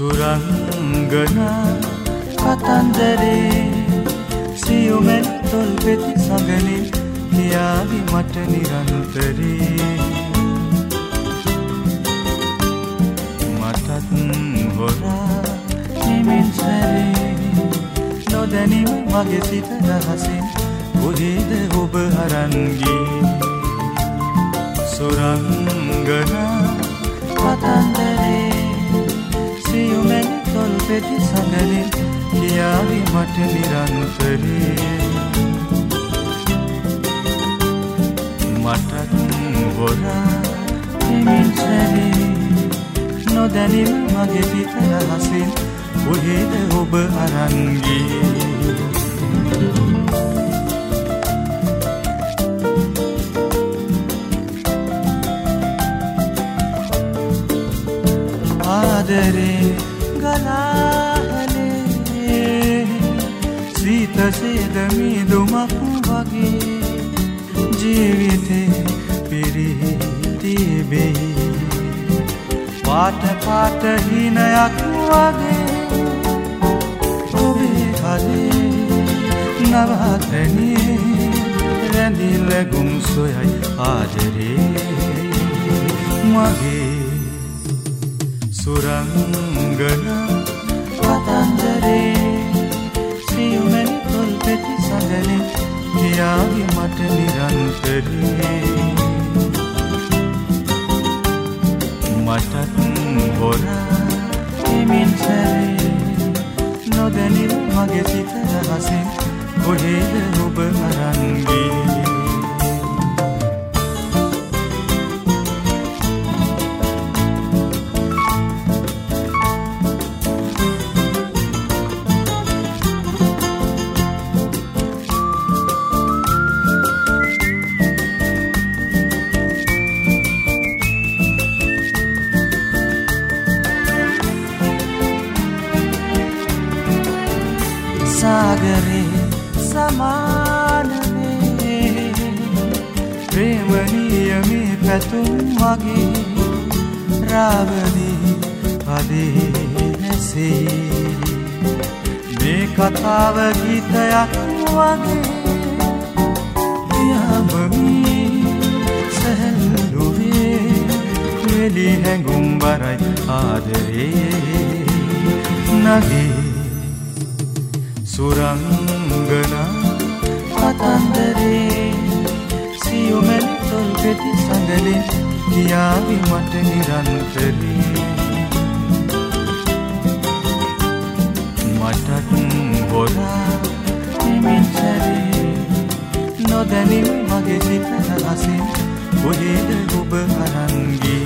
සුරංගනා කතන්දරේ සියුමෙන් තොල් පෙති සඟලින් කියාවි මට නිරන්තරේ මටත් හොරා හිමින් සැරේ නොදැනීම මගේ සිත රහසින් කොහේද ඔබ අරන් ගියේ සුරංගනා කතන්දරේ සියුමෙන් තොල් පෙති සඟලින් කියාවි මට නිරන්තරේ මටත් හොරා හිමින් සැරේ නොදැනීම මගේ සිත රහසින් කොහේද ඔබ අරන් ගියේ ආදරේ ගලාහලේ සීත සේද මිදුමක් වගේ ජීවිතේ පිරී තිබේ පාට පාට හිනයක් වගේ ඔබේ හදේ නවතනේ රැඳිල ගුම් සොයයි ආදරේ මගේ සුරංගනා කතන්දරේ සියුමෙන් තොල් පෙති සඟලින් කියාවි මට නිරන්තරේ මටත් හොරා හිමින් සැරේ නොදැනීම මගේ සිත රහසින් කොහේද ඔබ අරන් ගියේ සාගරේ සමානනේ ප්‍රේමණීය මේ පැතුම් වගේ රාවණී පදේ නැසේ මේ කතාව ගීතයක් වගේ යමමි සැහැල්ලුවේ වෙලි හැඟුම් බරයි ආදරේ නගේ සුරංගනා කතන්දරේ සියුමෙන් තොල් පෙති සඟලින් කියාවි මට නිරන්තරේ මටත් හොරා හිමින් සැරේ නොදැනීම මගේ සිත රහසින් කොහේද ඔබ අරන් ගියේ